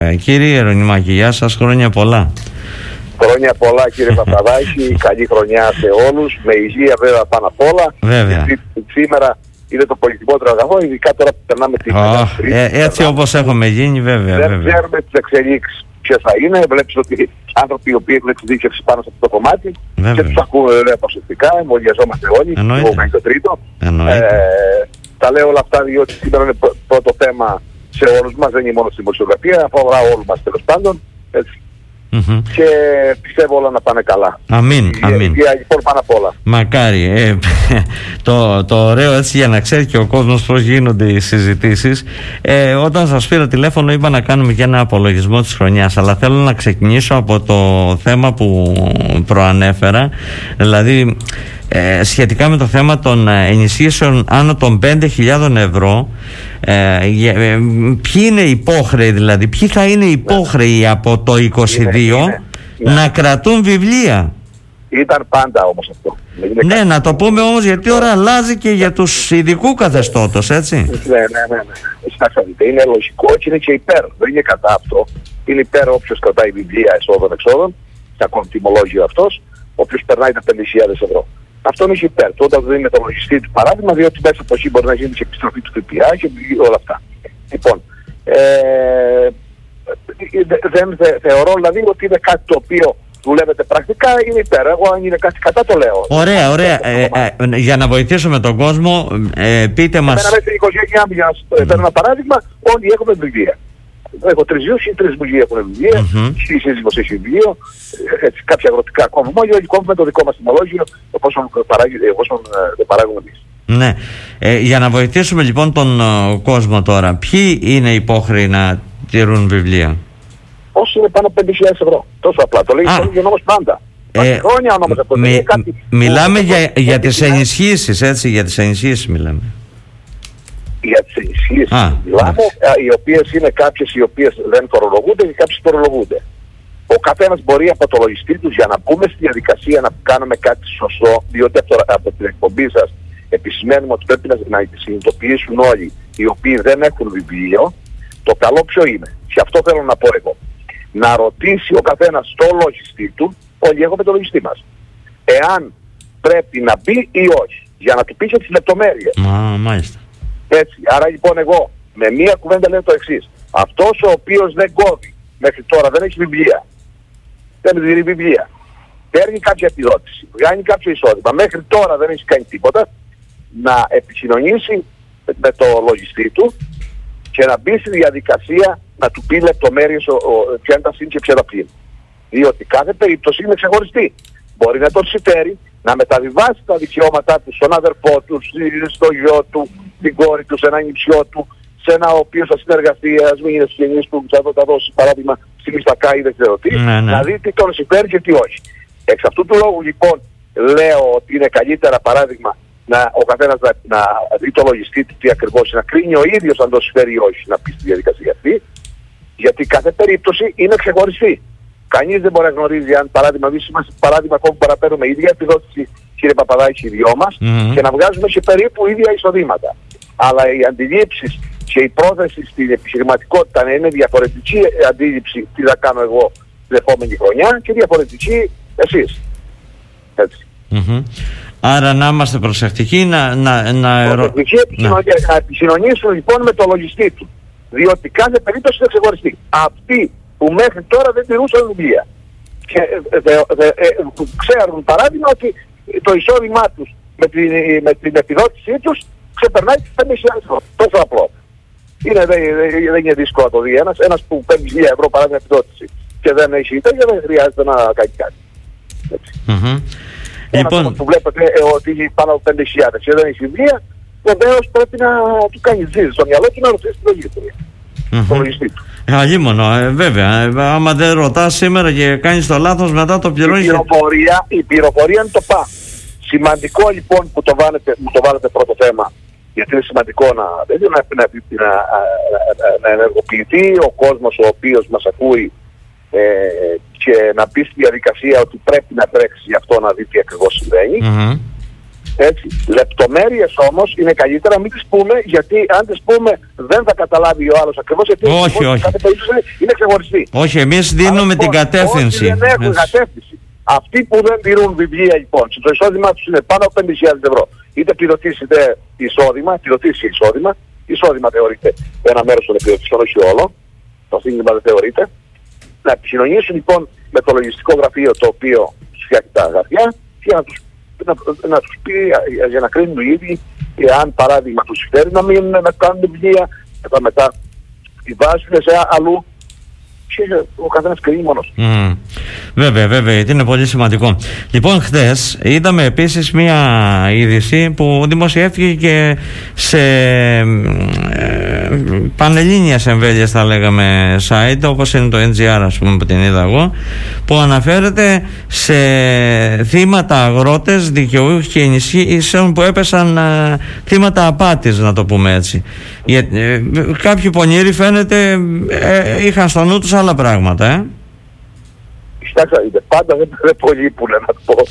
Κύριε Ιερονυμάκη, γεια σας, χρόνια πολλά. Χρόνια πολλά, κύριε Παπαδάκη, καλή χρονιά σε όλους, με υγεία βέβαια πάνω απ' όλα. Βέβαια. Σήμερα είναι το πολιτικότερο αγαθό, ειδικά τώρα που περνάμε την έτσι όπως έχουμε γίνει, βέβαια. Δεν ξέρουμε τις εξελίξεις ποιες θα είναι. Βλέπεις ότι άνθρωποι οι οποίοι έχουν εξειδίκευση πάνω σε αυτό το κομμάτι και τους ακούμε βέβαια προσεκτικά, εμβολιαζόμαστε όλοι, εγώ κάνει το τρίτο. Τα λέω όλα αυτά διότι σήμερα είναι πρώτο θέμα σε όλους μας, δεν είναι μόνο στη δημοσιογραφία, αφορά όλους μας τέλος πάντων. Και πιστεύω όλα να πάνε καλά. Αμήν, αμήν. Λοιπόν, πάνω απ' όλα. Μακάρι. Το ωραίο έτσι για να ξέρει και ο κόσμος πώς γίνονται οι συζητήσεις. Όταν σας πήρα τηλέφωνο είπα να κάνουμε και ένα απολογισμό της χρονιάς, αλλά θέλω να ξεκινήσω από το θέμα που προανέφερα, δηλαδή σχετικά με το θέμα των ενισχύσεων άνω των 5.000 ευρώ. Ποιοι είναι υπόχρεοι, δηλαδή ποιοι θα είναι υπόχρεοι από το 22 να κρατούν βιβλία? Ήταν πάντα όμως αυτό. Ναι, να το πούμε όμως, γιατί τώρα αλλάζει και για τους ειδικού καθεστώτος, έτσι. Ναι. Είναι λογικό και είναι και υπέρ. Δεν είναι κατά αυτό. Είναι υπέρ όποιος κρατάει βιβλία εσόδων-εξόδων, θα κάνει τιμολόγιο αυτός, όποιος περνάει τα 5.000 ευρώ. Αυτό είναι υπέρ. Όταν δίνει το λογιστή του παράδειγμα, διότι μέσα από εκεί μπορεί να γίνει και επιστροφή του ΦΠΑ και όλα αυτά. Λοιπόν, δεν θεωρώ δηλαδή ότι είναι κάτι το οποίο δουλεύεται πρακτικά, είναι υπέρ. Εγώ αν είναι κάτι κατά το λέω. Ωραία. Για να βοηθήσουμε τον κόσμο, πείτε μας. Εμένα μέσα στην οικογένειά μου, για να σας φέρω ένα παράδειγμα, όλοι έχουμε βιβλία. Έχω 3 γιους ή 3 μουσικοί έχουν βιβλία, η σύζυγος έχει βιβλίο, κάποια αγροτικά κόμβουμε, όλοι κόβουμε το δικό μας τιμολόγιο, όπως το παράγουμε εμείς. Ναι. Για να βοηθήσουμε λοιπόν τον κόσμο τώρα, ποιοι είναι υπόχρεοι να τηρούν βιβλία? Όσοι είναι πάνω από 5.000 ευρώ. Τόσο απλά. Το λέει ο νόμος πάντα. Χρόνια ο νόμος αυτό. Μιλάμε για τις ενισχύσεις, έτσι, για τις ενισχύσεις μιλάμε. Για τις ενισχύσεις μιλάμε, οι οποίες είναι κάποιες οι οποίες δεν φορολογούνται και κάποιες φορολογούνται. Ο καθένας μπορεί από το λογιστή τους, για να μπούμε στη διαδικασία να κάνουμε κάτι σωστό, διότι από την εκπομπή σας επισημαίνουμε ότι πρέπει να συνειδητοποιήσουν όλοι οι οποίοι δεν έχουν βιβλίο, το καλό ποιο είναι. Και αυτό θέλω να πω εγώ. Να ρωτήσει ο καθένας το λογιστή του, όλοι έχουμε το λογιστή μας, εάν πρέπει να μπει ή όχι, για να του πει και τις λεπτομέρειες. Μάλιστα. Έτσι, άρα λοιπόν εγώ με μία κουβέντα λέω το εξής. Αυτός ο οποίος δεν κόβει μέχρι τώρα, δεν έχει βιβλία, δεν δίνει βιβλία, παίρνει κάποια επιδότηση, βγάνει κάποιο εισόδημα, μέχρι τώρα δεν έχει κάνει τίποτα, να επικοινωνήσει με το λογιστή του και να μπει στη διαδικασία να του πει λεπτομέρειες ποια είναι τα συν και ποια τα πλήν. Διότι κάθε περίπτωση είναι ξεχωριστή. Μπορεί να τον συμφέρει να μεταβιβάσει τα δικαιώματά του στον αδερφό του, στο γιο του, στην κόρη του, σε έναν νηψιό του, σε ένα ο οποίος θα συνεργαστεί, ας μην είναι συγγενείς του, θα δώσει παράδειγμα στη Μιστακά ή δεν ξέρω τι, να δει τι τον συμφέρει και τι όχι. Εξ αυτού του λόγου λοιπόν λέω ότι είναι καλύτερα παράδειγμα ο καθένας να δει το λογιστή του τι ακριβώς, να κρίνει ο ίδιος αν το συμφέρει ή όχι να πει στη διαδικασία αυτή, γιατί κάθε περίπτωση είναι ξεχωριστή. Κανείς δεν μπορεί να γνωρίζει αν παράδειγμα εμείς είμαστε παράδειγμα ακόμα που παραπέρουμε ίδια επιδότηση, κύριε Παπαδάκη, οι δυο μας, και να βγάζουμε και περίπου ίδια εισοδήματα. Αλλά οι αντιλήψεις και η πρόθεση στην επιχειρηματικότητα να είναι διαφορετική αντίληψη τι θα κάνω εγώ την επόμενη χρονιά και διαφορετική εσείς. Έτσι. Άρα να είμαστε προσεκτικοί να επικοινωνήσουν λοιπόν με το λογιστή του. Διότι κάθε περίπτωση είναι ξεχωριστή. Αυτοί που μέχρι τώρα δεν τηρούσαν βιβλία και ξέρουν παράδειγμα ότι το εισόδημά τους με την επιδότησή τους ξεπερνάει τις 5.000 ευρώ. Τόσο απλό. Δεν είναι δύσκολο να το δει ένας που παίρνει 1.000 ευρώ παράδειγμα επιδότηση και δεν έχει τέτοια, δεν χρειάζεται να κάνει κάτι. Ένας που βλέπετε ότι έχει πάνω από 5.000 και δεν έχει βιβλία, βεβαίως πρέπει να του κάνει ζήτηση στο μυαλό του να ρωτήσει την λογική του. Το λογιστή του. Αλίμονο, βέβαια. Άμα δεν ρωτάς σήμερα και κάνεις το λάθος, μετά το πληρώνεις. Η πληροφορία είναι το πά. Σημαντικό λοιπόν που μου το βάλετε πρώτο θέμα, γιατί είναι σημαντικό να ενεργοποιηθεί ο κόσμος ο οποίος μας ακούει και να μπει στη διαδικασία ότι πρέπει να τρέξει γι' αυτό να δει τι ακριβώς συμβαίνει. Έτσι. Λεπτομέρειες όμως είναι καλύτερα να μην τις πούμε, γιατί αν τις πούμε δεν θα καταλάβει ο άλλος ακριβώς, γιατί όχι. κάθε περίπτωση είναι ξεχωριστή. Όχι, εμείς δίνουμε την κατεύθυνση. Όσοι δεν έχουν κατεύθυνση. Αυτοί που δεν τηρούν βιβλία λοιπόν, το εισόδημά τους είναι πάνω από 5.000 ευρώ. Είτε πληρωθείς είτε εισόδημα θεωρείται ένα μέρος των επιδοτήσεων, όχι όλο. Το σύνδημα δεν θεωρείται. Να επικοινωνήσουν λοιπόν με το λογιστικό γραφείο το οποίο φτιάχνει τα γραφεία και να τους πει για να κρίνουν οι ίδιοι, αν παράδειγμα τους συμφέρει να μην να κάνουν βιβλία, μετά τη βάζουν σε αλλού και ο καθένας κρίνει μόνος. Βέβαια, γιατί είναι πολύ σημαντικό. Λοιπόν, χθες είδαμε επίσης μία είδηση που δημοσιεύτηκε και σε πανελλήνιας εμβέλειας θα λέγαμε site, όπως είναι το NGR, ας πούμε, που την είδα εγώ, που αναφέρεται σε θύματα αγρότες, δικαιούχοι και ενισχύσεων που έπεσαν θύματα απάτης, να το πούμε έτσι. Κάποιοι πονηροί φαίνεται είχαν στο νου τους άλλα πράγματα, Κοιτάξτε, πάντα δεν πολύπουν να το πω.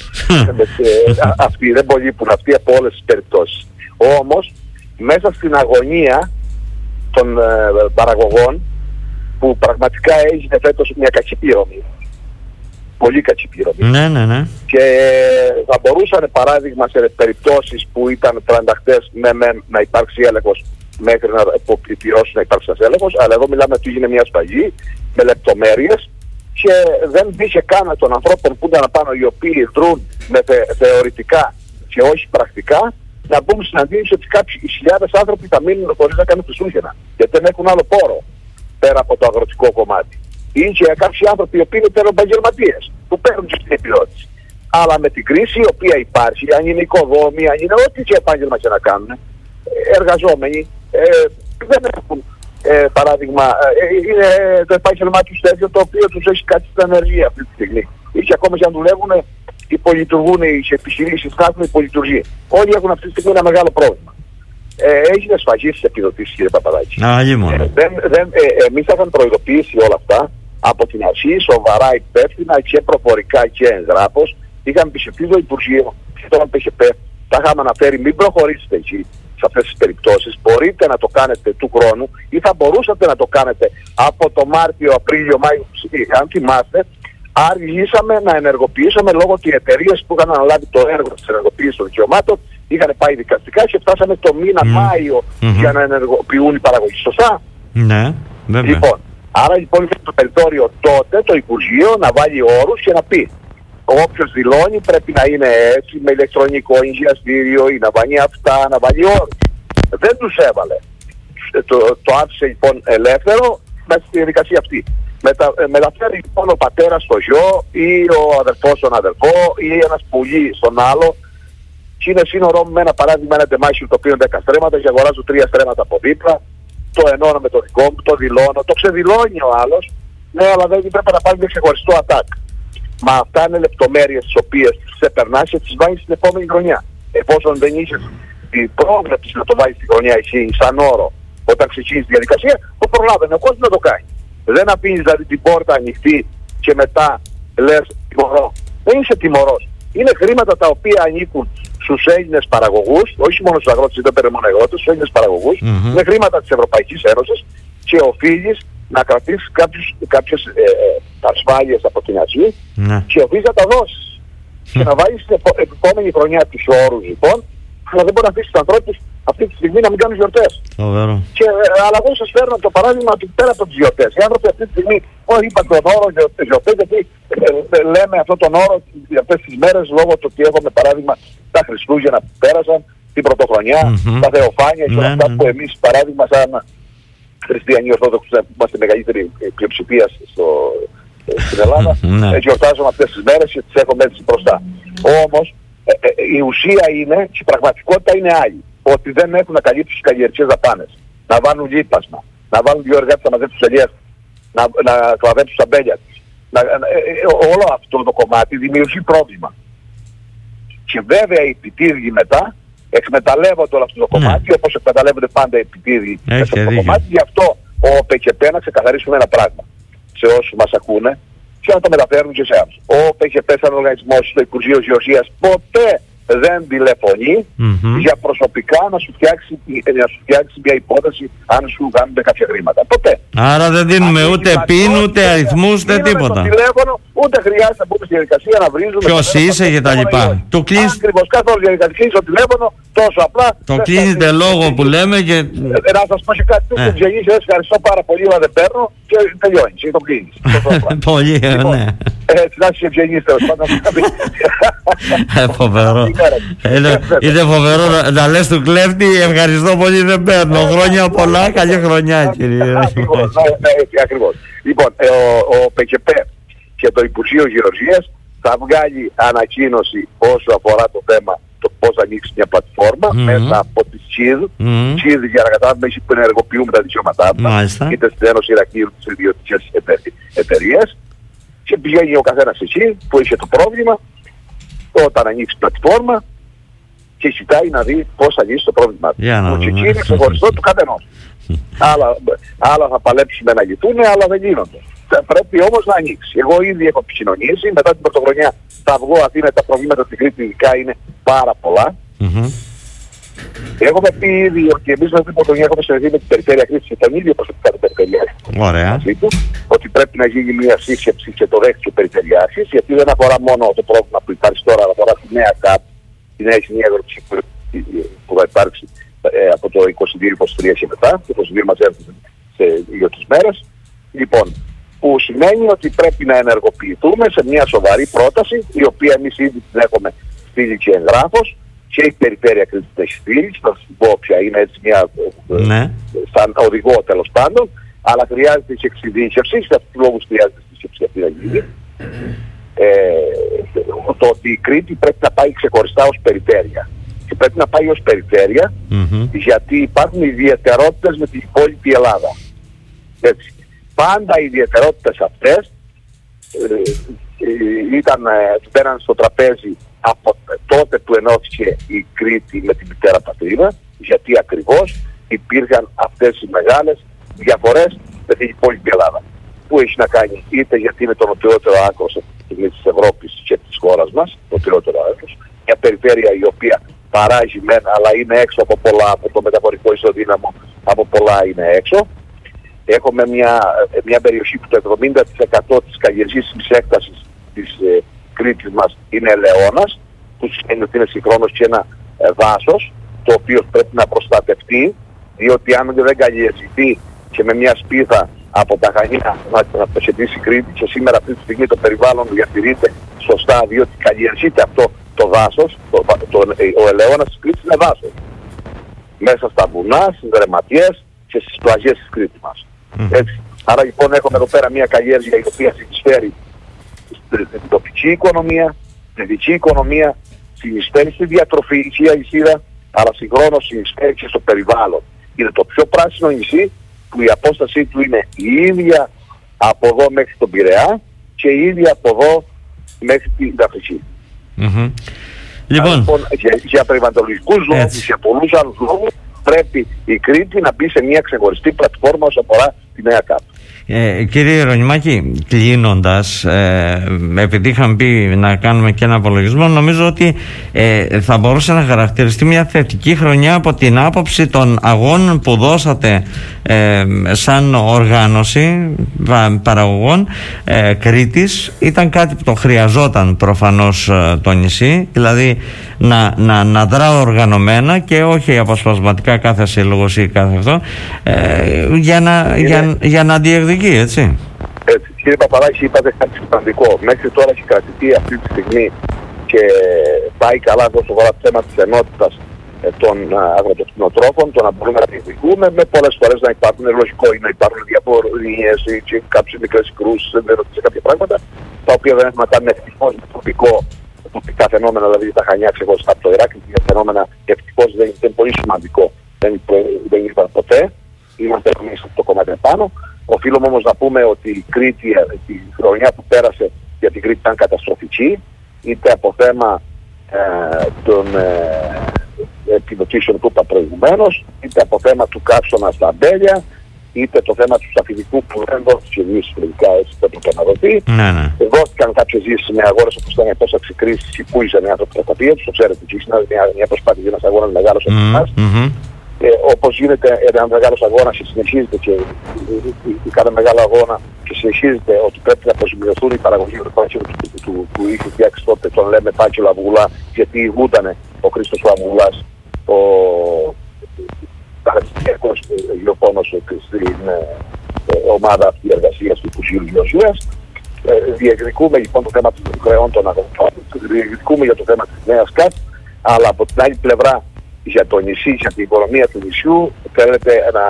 Αυτοί δεν πολύπουν αυτοί από όλες τις περιπτώσεις. Όμως, μέσα στην αγωνία των παραγωγών, που πραγματικά έγινε φέτος μια κακή πληρωμή, πολύ κακή πληρωμή. Ναι. Και θα μπορούσαν, παράδειγμα, σε περιπτώσεις που ήταν τρανταχτές να υπάρξει έλεγχος μέχρι να πληρώσουν να υπάρξει ένας έλεγχος, αλλά εδώ μιλάμε ότι έγινε μια σφαγή με λεπτομέρειες και δεν μπήκε καν των ανθρώπων που ήταν απάνω, οι οποίοι δρούν με θεωρητικά και όχι πρακτικά, να μπουν στην αντίληψη ότι κάποιοι χιλιάδες άνθρωποι θα μείνουν χωρίς να κάνουν Χριστούγεννα, γιατί δεν έχουν άλλο πόρο πέρα από το αγροτικό κομμάτι. Ή και κάποιοι άνθρωποι οι οποίοι είναι επαγγελματίες που παίρνουν και την επιδότηση. Αλλά με την κρίση η οποία υπάρχει, αν είναι οικοδόμοι, αν είναι ό,τι και επάγγελμα και να κάνουν, εργαζόμενοι δεν έχουν, παράδειγμα, είναι το επάγγελμά τους τέτοιο το οποίο τους έχει κάτι στην ανεργία αυτή τη στιγμή. Ή και ακόμα και αν δουλεύουν, υπολειτουργούν οι επιχειρήσεις, χάσουν υπολειτουργεί. Όλοι έχουν αυτή τη στιγμή ένα μεγάλο πρόβλημα. Έγινε σφαγή στις επιδοτήσεις, κύριε Παπαδάκη. Εμείς θα είχαμε προειδοποιήσει όλα αυτά από την αρχή, σοβαρά, υπεύθυνα και προφορικά και εγγράφως. Είχαμε πιστεί το Υπουργείο και το ΠΧΠ. Τα είχαμε αναφέρει, μην προχωρήσετε εκεί σε αυτές τις περιπτώσεις. Μπορείτε να το κάνετε του χρόνου ή θα μπορούσατε να το κάνετε από το Μάρτιο, Απρίλιο, Μάιο. Αν θυμάστε, αργήσαμε να ενεργοποιήσουμε λόγω ότι οι εταιρείες που είχαν αναλάβει το έργο της ενεργοποίησης των δικαιωμάτων είχαν πάει δικαστικά και φτάσαμε το μήνα Μάιο για να ενεργοποιούν οι παραγωγοί. Σωστά? Ναι, βέβαια. Λοιπόν, άρα λοιπόν είχε το περιθώριο τότε το Υπουργείο να βάλει όρους και να πει όποιος δηλώνει πρέπει να είναι έτσι με ηλεκτρονικό εγγυαστήριο ή να βάλει αυτά, να βάλει όρους. Δεν τους έβαλε. Το άφησε λοιπόν ελεύθερο μέσα στη διαδικασία αυτή. Μεταφέρει λοιπόν ο πατέρας στο γιο ή ο αδερφός στον αδερφό ή ένας πουλί στον άλλο και είναι σύνορό με ένα παράδειγμα, ένα τεμάχιο το οποίο είναι 10 στρέμματα και αγοράζω 3 στρέμματα από δίπλα, το ενώνω με το δικό μου, το δηλώνω, το ξεδηλώνει ο άλλος, ναι, αλλά δεν πρέπει να πάρει μια ξεχωριστό ατάκ. Μα αυτά είναι λεπτομέρειες τις οποίες τις επερνάς και τις βάζεις στην επόμενη χρονιά. Εφόσον δεν είχες την πρόβλεψη να το βάλεις στην χρονιά εσύ σαν όρο όταν ξεκίνησε τη διαδικασία, το προλάβαινε ο κόσμος να το κάνει. Δεν αφήνεις δηλαδή την πόρτα ανοιχτή και μετά λες τιμωρώ. Δεν είσαι τιμωρός. Είναι χρήματα τα οποία ανήκουν στους Έλληνες παραγωγούς, όχι μόνο στους αγρότες, δεν παίρνουν μόνο αγρότες, στους Έλληνες παραγωγούς. Είναι χρήματα της Ευρωπαϊκής Ένωσης και οφείλεις να κρατήσεις κάποιες ασφάλειες από την αρχή και οφείλεις να τα δώσεις. Και να βάλεις την επόμενη χρονιά τους όρους λοιπόν, αλλά δεν μπορεί να αφήσεις τους ανθρώπους αυτή τη στιγμή να μην κάνουν γιορτές. Αλλά εγώ σας φέρνω το παράδειγμα ότι πέρα από τις γιορτές, οι άνθρωποι αυτή τη στιγμή, όλοι είπαν τον όρο γιορτές, γιατί λέμε αυτόν τον όρο για αυτές τις μέρες λόγω του ότι έχουμε παράδειγμα τα Χριστούγεννα που πέρασαν, την Πρωτοχρονιά, τα Θεοφάνεια και όλα αυτά που εμείς παράδειγμα σαν χριστιανοί Ορθόδοξοι που είμαστε μεγαλύτερη πλειοψηφία στην Ελλάδα, γιορτάζουμε αυτές τις μέρες και τις έχουμε έτσι μπροστά. Όμως η ουσία είναι και η πραγματικότητα είναι άλλη. Ότι δεν έχουν να καλύψουν τις καλλιεργικές δαπάνες. Να βάλουν λίπασμα, να βάλουν δύο εργάτες να μαζέψουν τις ελιές, να κλαδέψουν τα μπέλια τους. Όλο αυτό το κομμάτι δημιουργεί πρόβλημα. Και βέβαια οι επιτίδιοι μετά εκμεταλλεύονται όλο αυτό το κομμάτι, όπως εκμεταλλεύονται πάντα οι επιτίδιοι σε αυτό το κομμάτι. Γι' αυτό ο ΠΚΠ να ξεκαθαρίσουμε ένα πράγμα σε όσους μας ακούνε και να το μεταφέρουν και σε άλλους. Ο ΠΚΠ σαν οργανισμός στο Υπουργείο Γεωργίας ποτέ δεν τηλεφωνεί για προσωπικά να σου φτιάξει μια υπόθεση αν σου κάνουν κάποια χρήματα. Ποτέ. Άρα δεν δίνουμε ούτε πιν, ούτε αριθμούς, ούτε τίποτα. Τηλέφωνο, ούτε χρειάζεται να μπούμε στη διαδικασία να βρίζουμε. Ποιος είσαι και τα λοιπά. Το κλείνεις. Ακριβώς, καθόλου διαδικασία στο τηλέφωνο, τόσο απλά. Το κλείνετε λόγο που λέμε και. Να σας πω και κάτι, του γεννήσει, ευχαριστώ πάρα πολύ, αλλά δεν παίρνω και τελειώνει. Και το κλείνεις. Πολύ, ναι. Έτσι, να είσαι ευγενής τέλος πάντων. Φοβερό. Είναι φοβερό να λες του κλέφτη, ευχαριστώ πολύ, δεν παίρνω. Χρόνια πολλά, καλή χρονιά, κύριε. Ακριβώς. Λοιπόν, ο ΠΚΠ και το Υπουργείο Γεωργίας θα βγάλει ανακοίνωση όσο αφορά το θέμα το πώς θα ανοίξει μια πλατφόρμα μέσα από τη ΣΥΔ. ΣΥΔ, για να καταλάβουμε, έχει που ενεργοποιούμε τα δικαιώματά μας, είτε στην Ένωση Ηρακλείου της ιδιωτικής εταιρείας, και πηγαίνει ο καθένας εκεί που είχε το πρόβλημα όταν ανοίξει πλατφόρμα και ζητάει να δει πώς θα λύσει το πρόβλημα του. Και εκεί είναι ξεχωριστό του καθενός. Άλλα θα παλέψουμε να λυθούν, άλλα δεν γίνονται. Θα πρέπει όμως να ανοίξει. Εγώ ήδη έχω επικοινωνήσει. Μετά την πρωτοχρονιά θα βγω Αθήνα, τα προβλήματα στην Κρήτη ειδικά είναι πάρα πολλά. Έχουμε πει ήδη ότι εμείς με την πρωτοχρονιά έχουμε συνεχίσει με την περιφέρεια Κρήτης και τον ίδιο προσωπικά την περιφέρεια. Μαζί του, ότι πρέπει να γίνει μια σύσκεψη και το δέχτηκε ο Περιφερειάρχης, γιατί δεν αφορά μόνο το πρόβλημα που υπάρχει τώρα, αλλά αφορά τη νέα ΚΑΠ, τη νέα συνέδρωση που θα υπάρξει από το 22-23 και μετά, το 22 μας έρθει σε 2-3 μέρες. Λοιπόν, που σημαίνει ότι πρέπει να ενεργοποιηθούμε σε μια σοβαρή πρόταση, η οποία εμείς ήδη την έχουμε στείλει και εγγράφος, και η περιφέρεια Κρήτης την έχει στείλει, θα σας πω ποια είναι, έτσι μια σαν οδηγό τέλος πάντων, αλλά χρειάζεται και εξειδίκευση, σε αυτούς τους λόγους χρειάζεται εξειδίκευση αυτή να γίνει. Το ότι η Κρήτη πρέπει να πάει ξεχωριστά ως περιφέρεια. Και πρέπει να πάει ως περιφέρεια, γιατί υπάρχουν ιδιαιτερότητες με την υπόλοιπη Ελλάδα. Έτσι. Πάντα οι ιδιαιτερότητες αυτές πέραν στο τραπέζι από τότε που ενώθηκε η Κρήτη με την μητέρα πατρίδα, γιατί ακριβώς υπήρχαν αυτές οι μεγάλες διαφορές με την υπόλοιπη Ελλάδα. Που έχει να κάνει είτε γιατί είναι το νοτιότερο άκρος της Ευρώπης και της χώρας μας, το νοτιότερο άκρος, μια περιφέρεια η οποία παράγει μεν, αλλά είναι έξω από πολλά, από το μεταφορικό ισοδύναμο, από πολλά είναι έξω. Έχουμε μια περιοχή που το 70% της καλλιεργήσιμης έκτασης της Κρήτης μας είναι ελαιώνας, που σημαίνει ότι είναι συγχρόνως και ένα δάσος, το οποίο πρέπει να προστατευτεί, διότι αν δεν καλλιεργηθεί και με μια σπίθα από τα Χανιά να τοποθετήσει η Κρήτη, και σήμερα αυτή τη στιγμή το περιβάλλον διατηρείται σωστά, διότι καλλιεργείται αυτό το δάσος, ο ελαιώνας της Κρήτης είναι δάσος. Μέσα στα βουνά, στις δρεματιές και στις πλαγιές της Κρήτης μας. Έτσι. Άρα λοιπόν έχουμε εδώ πέρα μια καλλιέργεια η οποία συνεισφέρει στην τοπική οικονομία, στην δική οικονομία, συνεισφέρει στη διατροφική αλυσίδα, αλλά συγχρόνως συνεισφέρει και στο περιβάλλον. Είναι το πιο πράσινο νησί που η απόστασή του είναι η ίδια από εδώ μέχρι τον Πειραιά και η ίδια από εδώ μέχρι την Αφρική. Λοιπόν, για περιβαλλοντικούς λόγους, για πολλούς άλλους λόγους, πρέπει η Κρήτη να μπει σε μια ξεχωριστή πλατφόρμα όσον αφορά τη νέα ΚΑΠ. Κύριε Ιερονυμάκη, κλείνοντας, επειδή είχαμε πει να κάνουμε και ένα απολογισμό, νομίζω ότι θα μπορούσε να χαρακτηριστεί μια θετική χρονιά από την άποψη των αγώνων που δώσατε σαν οργάνωση παραγωγών Κρήτης. Ήταν κάτι που το χρειαζόταν προφανώς το νησί, δηλαδή να δρά οργανωμένα και όχι αποσπασματικά κάθε σύλλογος ή κάθε αυτό, για να διεκδικεί, έτσι. Έτσι. Κύριε Παπαδάκη, είπατε κάτι σημαντικό. Μέχρι τώρα έχει κρατηθεί αυτή τη στιγμή και πάει καλά όσο αφορά το θέμα της ενότητας των αγροτοκτηνοτρόφων, το να μπορούμε να διεκδικούμε, με πολλές φορές να υπάρχουν, λογικό είναι να υπάρχουν διαφορίες ή κάποιες μικρές συγκρούσεις σε κάποια πράγματα, τα οποία δεν έχουν να κάνουν ευτυχώς με τοπικά φαινόμενα, δηλαδή τα Χανιά ξεχωριστά από το Ηράκλειο, για φαινόμενα ευτυχώς δεν είναι πολύ σημαντικό, δεν ήταν ποτέ, είμαστε εμείς από το κομμάτι επάνω. Οφείλουμε όμως να πούμε ότι η Κρήτη, τη χρονιά που πέρασε για την Κρήτη ήταν καταστροφική, είτε από θέμα των επιδοτήσεων που είπα προηγουμένως, είτε από θέμα του καύσωνα στα αμπέλια, είτε το θέμα του σταφυλικού που δεν δόθηκε λύση τελικά, έτσι το έπρεπε να δοθεί. Ναι. Δόθηκαν κάποιες λύσεις με αγώνες όπως ήταν τόσα ξεκρίσεις ή που ήσαν οι άνθρωποι τα οποία τους, το ξέρετε, και είναι μια προσπάθεια για ένας αγώνας μεγάλος από εμάς. Όπως γίνεται ένα μεγάλος αγώνας και συνεχίζεται και κάθε μεγάλο αγώνα και συνεχίζεται ότι πρέπει να προσημειωθούν οι παραγωγοί του είχε φτιάξει τότε, τον λέμε Πάκελο Αυγουλά, γιατί ηγούτανε ο Χρήστος ο Αυγουλάς, ο παραστατικός γεωπόνος στην ομάδα αυτή εργασίας του Πουσίου Γεωσίας. Διεκδικούμε λοιπόν το θέμα των χρεών των αγροτών, διεκδικούμε για το θέμα της νέας ΚΑΤ, αλλά από την άλλη πλευρά για το νησί, για την οικονομία του νησιού, θέλετε να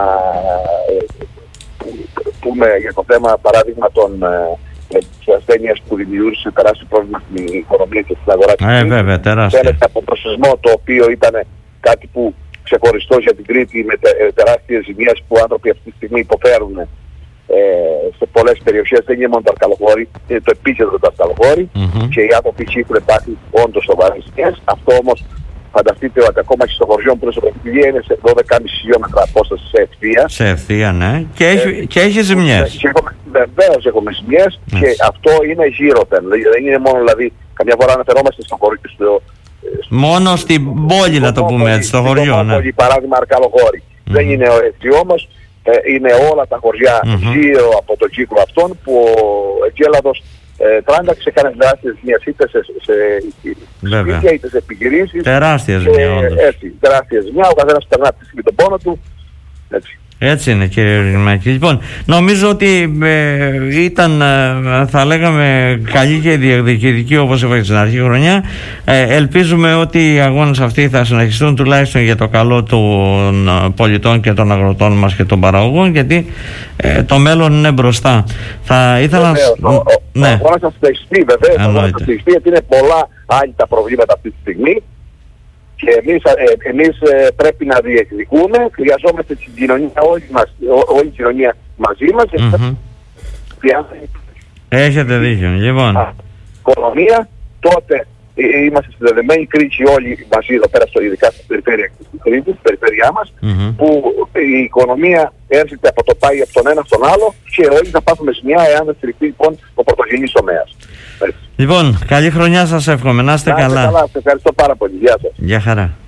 πούμε για το θέμα παράδειγμα της ασθένειας που δημιούργησε τεράστιο πρόβλημα στην οικονομία και στην αγορά της Κρήτης. Θέλετε από το σεισμό, το οποίο ήταν κάτι που ξεχωριστό για την Κρήτη με τεράστιες ζημιές που άνθρωποι αυτή τη στιγμή υποφέρουν σε πολλές περιοχές. Δεν είναι μόνο το Αρκαλοχώρι, είναι το επίκεντρο του Αρκαλοχώρι και οι άνθρωποι έχουν πάθει όντως σοβαρές ζημιές. Αυτό όμως φανταστείτε ότι ακόμα και στο χωριό που είναι στο Πρωτοβουλία είναι σε 12,5 χιλιόμετρα απόσταση σε ευθεία. Σε ευθεία, ναι. Και έχει ζημιές. Βεβαίως έχουμε ζημιές και αυτό είναι γύρω-πεν. Δεν είναι μόνο δηλαδή, καμιά φορά αναφερόμαστε στο χωριό. Μόνο στην πόλη, να το πούμε έτσι, στο χωριό. Ναι. Παράδειγμα Αρκαλοχώρι. Δεν είναι έτσι όμως. Είναι όλα τα χωριά γύρω από τον κύκλο αυτόν που ο Εγκέλαδος τράνταξε σε κάνει τεράστιες ζημιές είτε σε σπίτια είτε σε επιχειρήσεις. Τεράστιες ζημιά, όντως. Έτσι, τεράστιες ζημιά. Ο καθένας περνά από τη στιγμή τον πόνο του. Έτσι είναι, κύριε Ριγνάκη. Λοιπόν, νομίζω ότι ήταν, θα λέγαμε, καλή και διεκδικητική, όπως είπα στην αρχή χρονιά. Ελπίζουμε ότι οι αγώνες αυτοί θα συνεχιστούν τουλάχιστον για το καλό των πολιτών και των αγροτών μας και των παραγωγών, γιατί το μέλλον είναι μπροστά. Θα ήθελα ο αγώνας θα συνεχιστεί, βεβαίως. Ο αγώνας θα συνεχιστεί, γιατί είναι πολλά άλλη τα προβλήματα αυτή τη στιγμή. Και εμείς πρέπει να διεκδικούμε, χρειαζόμαστε την κοινωνία, όλη η κοινωνία μαζί μας. Έχετε δίκιο. Λοιπόν. Οικονομία, τότε είμαστε συνδεδεμένοι, Κρήτη όλοι μαζί εδώ πέρα, ειδικά στην περιφέρεια της Κρήτης, στην περιφέρειά μας, που η οικονομία έρχεται από το πάει από τον ένα στον άλλο και όλοι να πάθουμε ζημιά εάν δεν στηριχθεί λοιπόν ο πρωτογενής τομέας. Λοιπόν, καλή χρονιά σας εύχομαι, να είστε καλά. Καλά, σας ευχαριστώ πάρα πολύ. Γεια σας. Γεια χαρά.